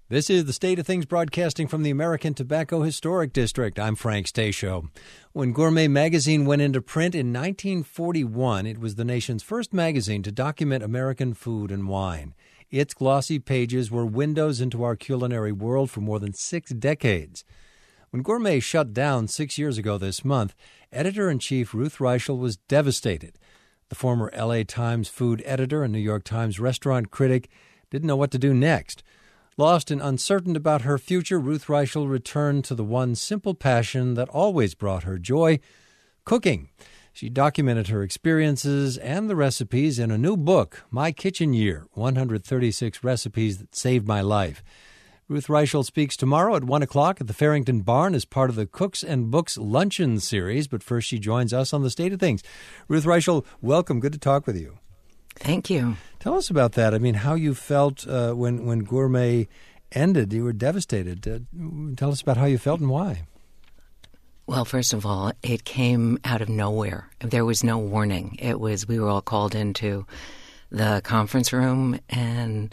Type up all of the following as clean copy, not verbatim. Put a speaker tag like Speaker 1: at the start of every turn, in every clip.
Speaker 1: This is the State of Things broadcasting from the American Tobacco Historic District. I'm Frank Stasio. When Gourmet magazine went into print in 1941, it was the nation's first magazine to document American food and wine. Its glossy pages were windows into our culinary world for more than 6 decades. When Gourmet shut down 6 years ago this month, editor-in-chief Ruth Reichl was devastated. The former L.A. Times food editor and New York Times restaurant critic didn't know what to do next. Lost and uncertain about her future, Ruth Reichl returned to the one simple passion that always brought her joy, cooking. She documented her experiences and the recipes in a new book, My Kitchen Year, 136 Recipes That Saved My Life. Ruth Reichl speaks tomorrow at 1 o'clock at the Farrington Barn as part of the Cooks and Books Luncheon Series, but first she joins us on the State of Things. Ruth Reichl, welcome. Good to talk with you.
Speaker 2: Thank you.
Speaker 1: Tell us about that. I mean, how you felt when Gourmet ended. You were devastated. Tell us about how you felt and why.
Speaker 2: Well, first of all, it came out of nowhere. There was no warning. We were all called into the conference room, and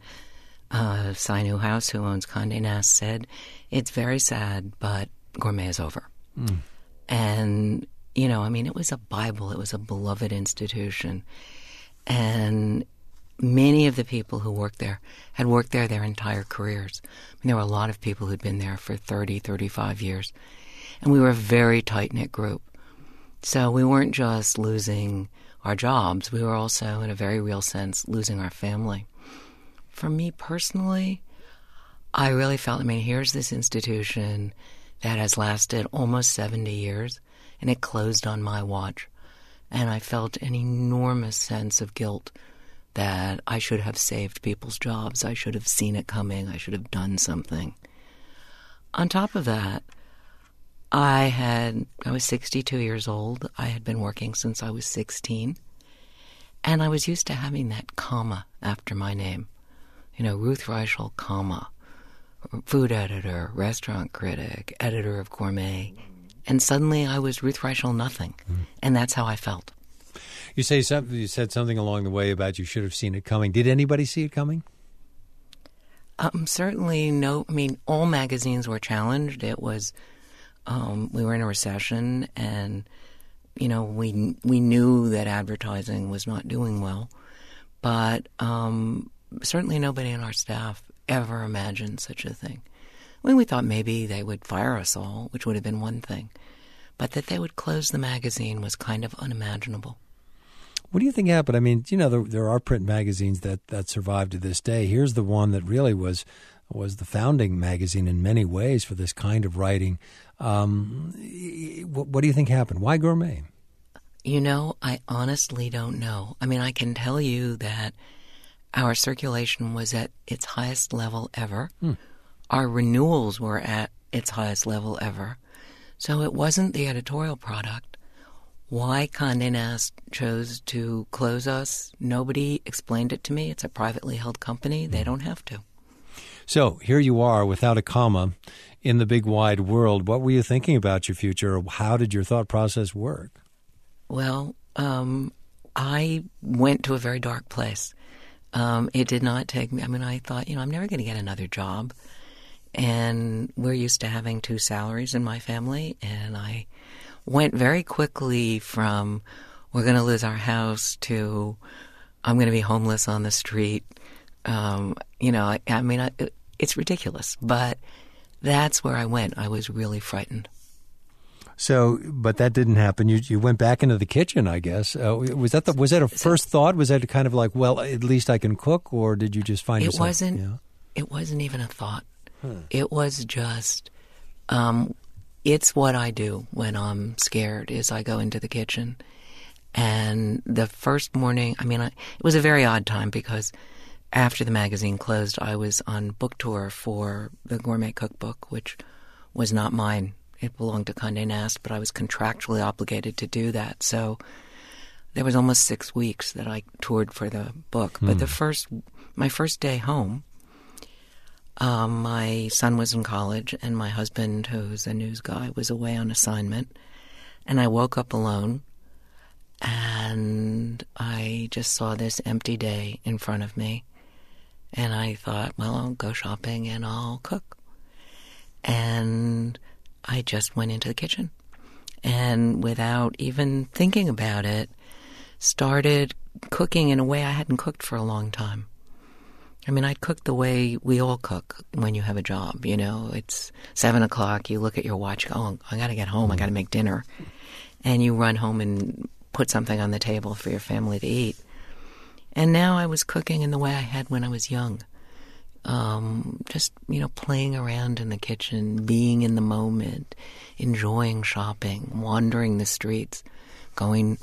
Speaker 2: Cy Newhouse, who owns Condé Nast, said, "It's very sad, but Gourmet is over." And, it was a Bible. It was a beloved institution. And many of the people who worked there had worked there their entire careers. There were a lot of people who'd been there for 30, 35 years. And we were a very tight-knit group. So we weren't just losing our jobs. We were also, in a very real sense, losing our family. For me personally, I really felt, here's this institution that has lasted almost 70 years, and it closed on my watch. And I felt an enormous sense of guilt that I should have saved people's jobs. I should have seen it coming. I should have done something. On top of that, I was 62 years old. I had been working since I was 16. And I was used to having that comma after my name. Ruth Reichl, comma, food editor, restaurant critic, editor of Gourmet. And suddenly I was Ruth Reichl nothing. And that's how I felt.
Speaker 1: You said something along the way about you should have seen it coming. Did anybody see it coming?
Speaker 2: Certainly no. All magazines were challenged. It was, we were in a recession, and, we knew that advertising was not doing well. But certainly nobody in our staff ever imagined such a thing. We thought maybe they would fire us all, which would have been one thing. But that they would close the magazine was kind of unimaginable.
Speaker 1: What do you think happened? There are print magazines that survive to this day. Here's the one that really was the founding magazine in many ways for this kind of writing. What do you think happened? Why Gourmet?
Speaker 2: I honestly don't know. I can tell you that our circulation was at its highest level ever. Our renewals were at its highest level ever. So it wasn't the editorial product. Why Condé Nast chose to close us, nobody explained it to me. It's a privately held company. They don't have to.
Speaker 1: So here you are without a comma in the big wide world. What were you thinking about your future? How did your thought process work?
Speaker 2: Well, I went to a very dark place. It did not take me. I thought, I'm never going to get another job. And we're used to having 2 salaries in my family. And I went very quickly from we're going to lose our house to I'm going to be homeless on the street. It's ridiculous. But that's where I went. I was really frightened.
Speaker 1: So, but that didn't happen. You went back into the kitchen, I guess. Was that a first thought? Was that kind of like, well, at least I can cook, or did you just find yourself?
Speaker 2: It wasn't even a thought. It was just, it's what I do when I'm scared. Is I go into the kitchen, and the first morning, it was a very odd time because after the magazine closed, I was on book tour for the Gourmet Cookbook, which was not mine. It belonged to Condé Nast, but I was contractually obligated to do that. So there was almost 6 weeks that I toured for the book. But my first day home, my son was in college, and my husband, who's a news guy, was away on assignment. And I woke up alone, and I just saw this empty day in front of me. And I thought, well, I'll go shopping and I'll cook. And I just went into the kitchen. And without even thinking about it, started cooking in a way I hadn't cooked for a long time. I mean, I'd cook the way we all cook when you have a job. You know, it's 7 o'clock, you look at your watch, oh, I got to get home, I got to make dinner. And you run home and put something on the table for your family to eat. And now I was cooking in the way I had when I was young. Just, you know, playing around in the kitchen, being in the moment, enjoying shopping, wandering the streets, going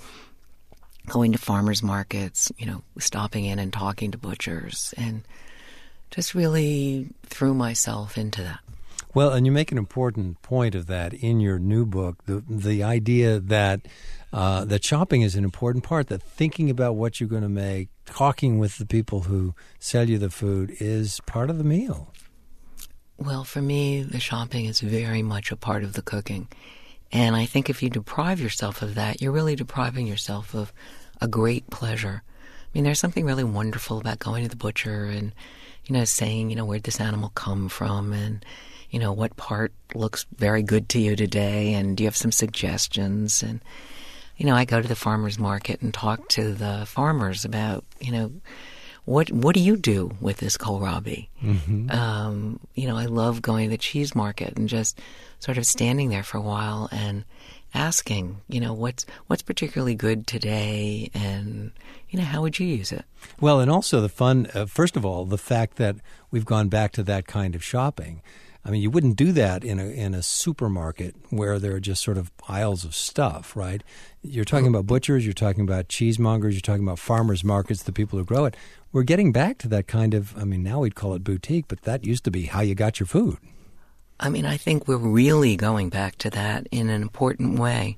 Speaker 2: to farmers markets, you know, stopping in and talking to butchers, and just really threw myself into that.
Speaker 1: Well, and you make an important point of that in your new book, the idea that that shopping is an important part, that thinking about what you're going to make, talking with the people who sell you the food is part of the meal.
Speaker 2: Well, for me, the shopping is very much a part of the cooking. And I think if you deprive yourself of that, you're really depriving yourself of a great pleasure. I mean, there's something really wonderful about going to the butcher and, you know, saying, you know, where'd this animal come from, and, you know, what part looks very good to you today, and do you have some suggestions? And, you know, I go to the farmer's market and talk to the farmers about, you know, what do you do with this kohlrabi? Mm-hmm. You know, I love going to the cheese market and just sort of standing there for a while and asking, you know, what's particularly good today, and, you know, how would you use it?
Speaker 1: Well, and also the fun, first of all, the fact that we've gone back to that kind of shopping. I mean, you wouldn't do that in a supermarket where there are just sort of aisles of stuff, right? You're talking about butchers, you're talking about cheesemongers, you're talking about farmers markets, the people who grow it. We're getting back to that kind of, I mean, now we'd call it boutique, but that used to be how you got your food.
Speaker 2: I mean, I think we're really going back to that in an important way.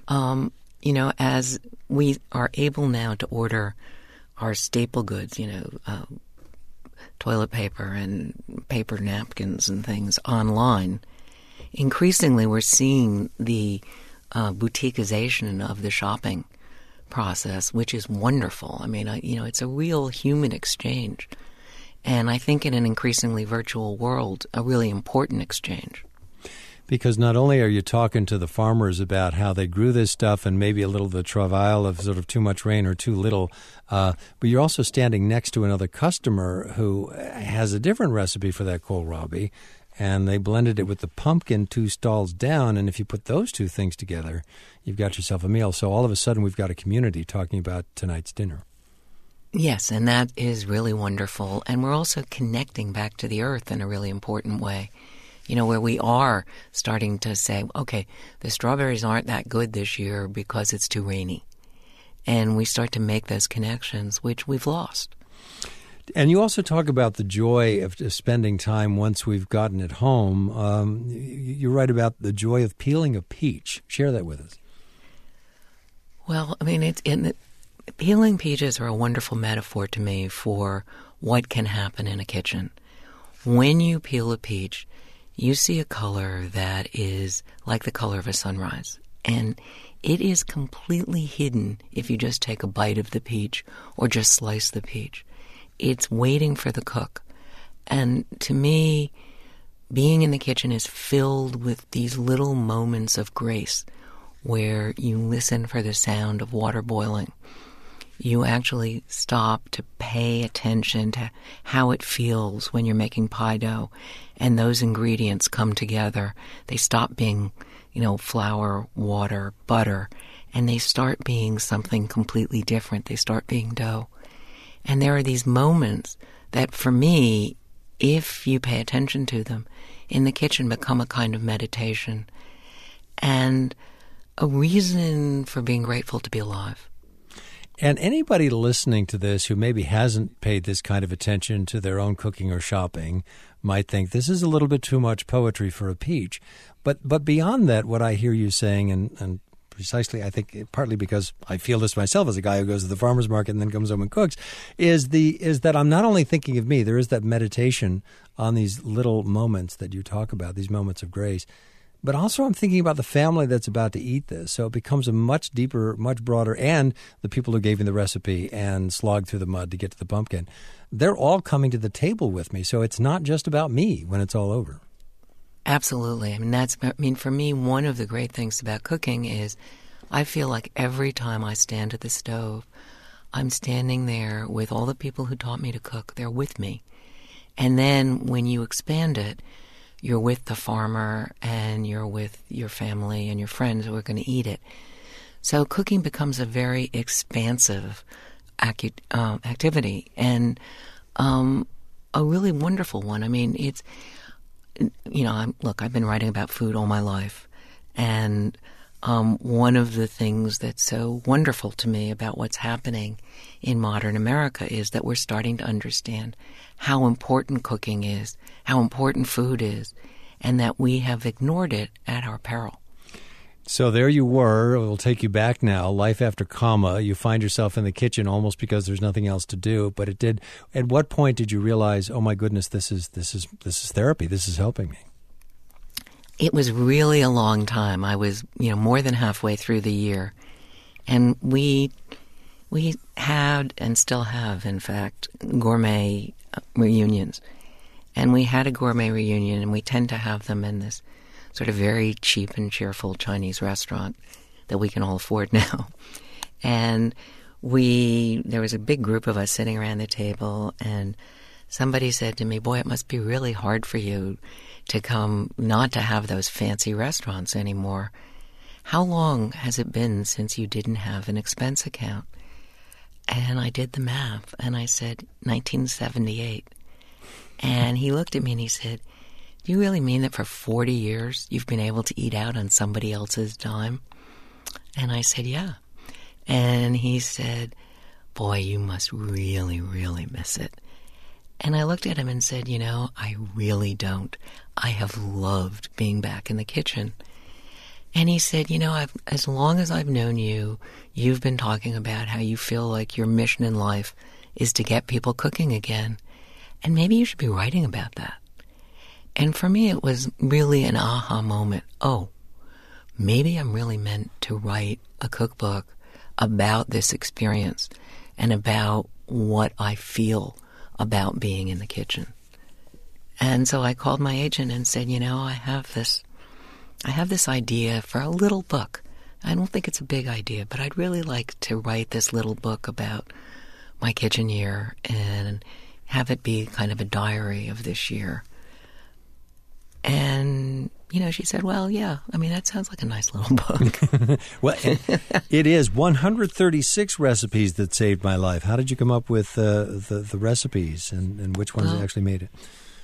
Speaker 2: You know, as we are able now to order our staple goods, you know, toilet paper and paper napkins and things online, increasingly we're seeing the boutiquization of the shopping process, which is wonderful. I mean, you know, it's a real human exchange. And I think in an increasingly virtual world, a really important exchange.
Speaker 1: Because not only are you talking to the farmers about how they grew this stuff and maybe a little of the travail of sort of too much rain or too little, but you're also standing next to another customer who has a different recipe for that kohlrabi, and they blended it with the pumpkin 2 stalls down, and if you put those two things together, you've got yourself a meal. So all of a sudden we've got a community talking about tonight's dinner.
Speaker 2: Yes, and that is really wonderful. And we're also connecting back to the earth in a really important way. You know, where we are starting to say, okay, the strawberries aren't that good this year because it's too rainy. And we start to make those connections, which we've lost.
Speaker 1: And you also talk about the joy of spending time once we've gotten it home. You write about the joy of peeling a peach. Share that with us.
Speaker 2: Well, I mean, peeling peaches are a wonderful metaphor to me for what can happen in a kitchen. When you peel a peach, you see a color that is like the color of a sunrise. And it is completely hidden if you just take a bite of the peach or just slice the peach. It's waiting for the cook. And to me, being in the kitchen is filled with these little moments of grace where you listen for the sound of water boiling. You actually stop to pay attention to how it feels when you're making pie dough, and those ingredients come together. They stop being, you know, flour, water, butter, and they start being something completely different. They start being dough. And there are these moments that, for me, if you pay attention to them, in the kitchen become a kind of meditation and a reason for being grateful to be alive.
Speaker 1: And anybody listening to this who maybe hasn't paid this kind of attention to their own cooking or shopping might think this is a little bit too much poetry for a peach. But beyond that, what I hear you saying, and precisely I think partly because I feel this myself as a guy who goes to the farmer's market and then comes home and cooks, is that I'm not only thinking of me, there is that meditation on these little moments that you talk about, these moments of grace. But also I'm thinking about the family that's about to eat this. So it becomes a much deeper, much broader, and the people who gave me the recipe and slogged through the mud to get to the pumpkin, they're all coming to the table with me. So it's not just about me when it's all over.
Speaker 2: Absolutely. For me, one of the great things about cooking is I feel like every time I stand at the stove, I'm standing there with all the people who taught me to cook. They're with me. And then when you expand it, you're with the farmer and you're with your family and your friends who are going to eat it. So cooking becomes a very expansive activity and a really wonderful one. I mean, it's, I've been writing about food all my life. And one of the things that's so wonderful to me about what's happening in modern America is that we're starting to understand how important cooking is, how important food is, and that we have ignored it at our peril.
Speaker 1: So there you were. We'll take you back now. Life after comma. You find yourself in the kitchen almost because there's nothing else to do. But it did. At what point did you realize, oh my goodness, this is therapy. This is helping me?
Speaker 2: It was really a long time. I was, more than halfway through the year, and we had and still have, in fact, gourmet reunions. And we had a gourmet reunion, and we tend to have them in this sort of very cheap and cheerful Chinese restaurant that we can all afford now. And there was a big group of us sitting around the table, and somebody said to me, boy, it must be really hard for you to come not to have those fancy restaurants anymore. How long has it been since you didn't have an expense account? And I did the math, and I said, 1978. And he looked at me and he said, do you really mean that for 40 years you've been able to eat out on somebody else's dime? And I said, yeah. And he said, boy, you must really, really miss it. And I looked at him and said, I really don't. I have loved being back in the kitchen. And he said, as long as I've known you, you've been talking about how you feel like your mission in life is to get people cooking again. And maybe you should be writing about that. And for me, it was really an aha moment. Oh, maybe I'm really meant to write a cookbook about this experience and about what I feel about being in the kitchen. And so I called my agent and said, I have this idea for a little book. I don't think it's a big idea, but I'd really like to write this little book about my kitchen year and have it be kind of a diary of this year. And, she said, well, yeah, that sounds like a nice little book.
Speaker 1: Well, it is 136 recipes that saved my life. How did you come up with the recipes and which ones actually made it?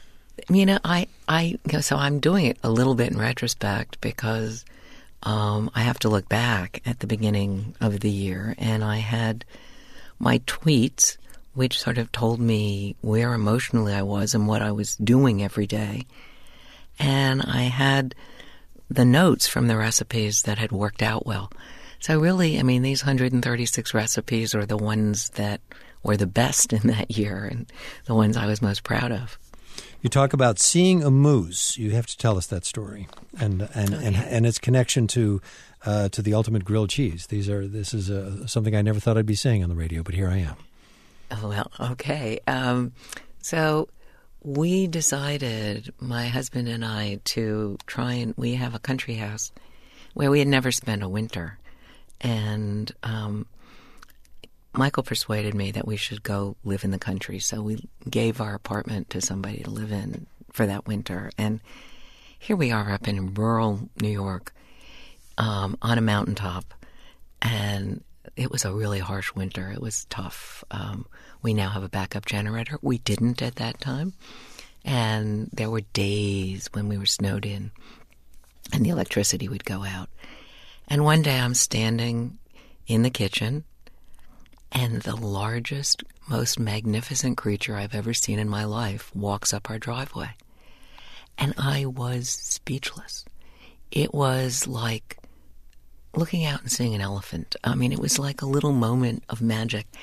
Speaker 2: So I'm doing it a little bit in retrospect because I have to look back at the beginning of the year, and I had my tweets, which sort of told me where emotionally I was and what I was doing every day. And I had the notes from the recipes that had worked out well. So really, these 136 recipes are the ones that were the best in that year and the ones I was most proud of.
Speaker 1: You talk about seeing a moose. You have to tell us that story and its connection to the ultimate grilled cheese. This is something I never thought I'd be saying on the radio, but here I am.
Speaker 2: Oh, well, okay. So we decided, my husband and I, to try and we have a country house where we had never spent a winter. And Michael persuaded me that we should go live in the country. So we gave our apartment to somebody to live in for that winter. And here we are up in rural New York on a mountaintop. And it was a really harsh winter. It was tough. We now have a backup generator. We didn't at that time. And there were days when we were snowed in and the electricity would go out. And one day I'm standing in the kitchen and the largest, most magnificent creature I've ever seen in my life walks up our driveway. And I was speechless. It was like looking out and seeing an elephant. It was like a little moment of magic.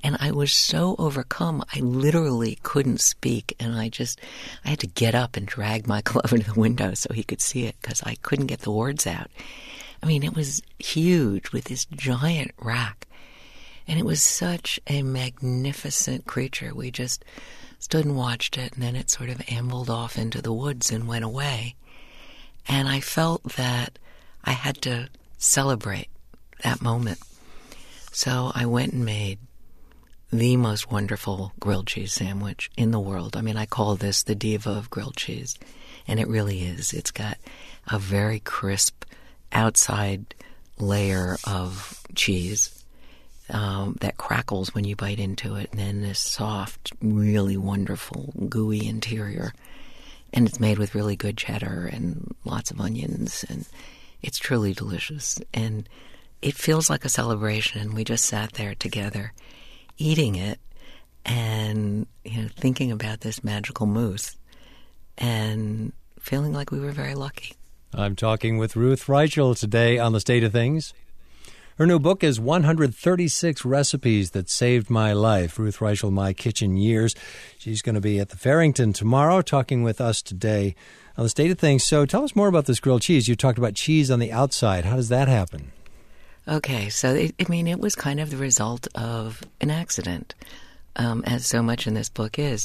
Speaker 2: And I was so overcome, I literally couldn't speak. And I had to get up and drag Michael over to the window so he could see it because I couldn't get the words out. I mean, it was huge with this giant rack. And it was such a magnificent creature. We just stood and watched it, and then it sort of ambled off into the woods and went away. And I felt that I had to celebrate that moment. So I went and made the most wonderful grilled cheese sandwich in the world. I mean, I call this the diva of grilled cheese, and it really is. It's got a very crisp outside layer of cheese that crackles when you bite into it, and then this soft, really wonderful, gooey interior. And it's made with really good cheddar and lots of onions, and it's truly delicious. And it feels like a celebration, and we just sat there together eating it and, thinking about this magical mousse and feeling like we were very lucky.
Speaker 1: I'm talking with Ruth Reichl today on The State of Things. Her new book is 136 Recipes That Saved My Life, Ruth Reichl, My Kitchen Years. She's going to be at the Farrington tomorrow talking with us today on The State of Things. So tell us more about this grilled cheese. You talked about cheese on the outside. How does that happen?
Speaker 2: Okay, so it was kind of the result of an accident, as so much in this book is.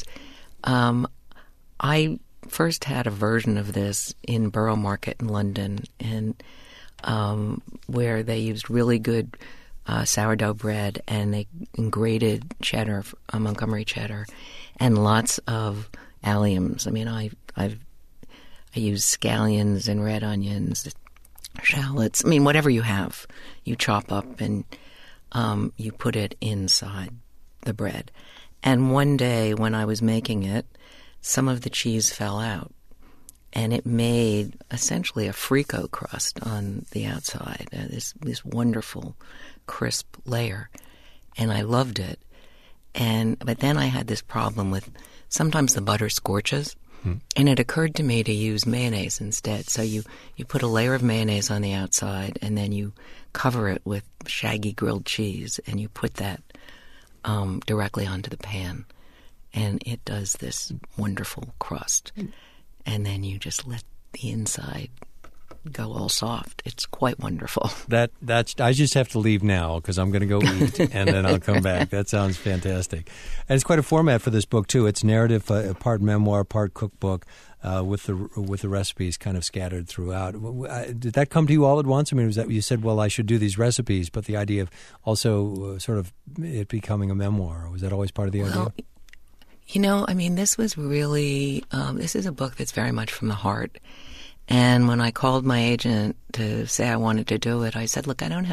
Speaker 2: I first had a version of this in Borough Market in London, and where they used really good sourdough bread, and they grated cheddar, Montgomery cheddar, and lots of alliums. I mean, I use scallions and red onions, shallots. I mean, whatever you have, you chop up and you put it inside the bread. And one day when I was making it, some of the cheese fell out, and it made essentially a frico crust on the outside, this wonderful crisp layer, and I loved it. But then I had this problem with sometimes the butter scorches, and it occurred to me to use mayonnaise instead. So you put a layer of mayonnaise on the outside, and then you cover it with shaggy grilled cheese, and you put that directly onto the pan, and it does this wonderful crust. And then you just let the inside go all soft. It's quite wonderful.
Speaker 1: That's. I just have to leave now because I'm going to go eat, and then I'll come back. That sounds fantastic. And it's quite a format for this book too. It's narrative, part memoir, part cookbook, with the recipes kind of scattered throughout. Did that come to you all at once? I mean, was that you said, "Well, I should do these recipes," but the idea of also sort of it becoming a memoir, was that always part of the idea?
Speaker 2: I mean, this was really, this is a book that's very much from the heart. And when I called my agent to say I wanted to do it, I said, look, I don't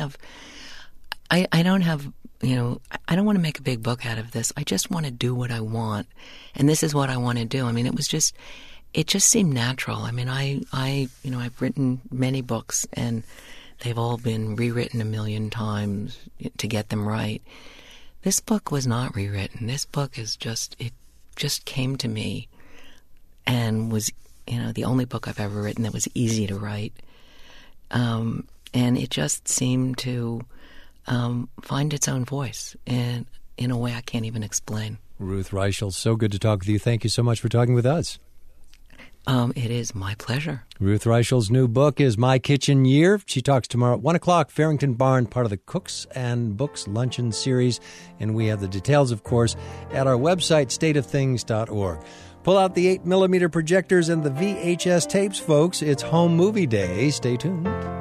Speaker 2: want to make a big book out of this. I just want to do what I want. And this is what I want to do. I mean, it just seemed natural. I mean, I've written many books, and they've all been rewritten a million times to get them right. This book was not rewritten. This book is it just came to me and was, the only book I've ever written that was easy to write. And it just seemed to find its own voice in a way I can't even explain.
Speaker 1: Ruth Reichl, so good to talk with you. Thank you so much for talking with us.
Speaker 2: It is my pleasure.
Speaker 1: Ruth Reichl's new book is My Kitchen Year. She talks tomorrow at 1 o'clock, Farrington Barn, part of the Cooks and Books Luncheon Series. And we have the details, of course, at our website, stateofthings.org. Pull out the 8mm projectors and the VHS tapes, folks. It's home movie day. Stay tuned.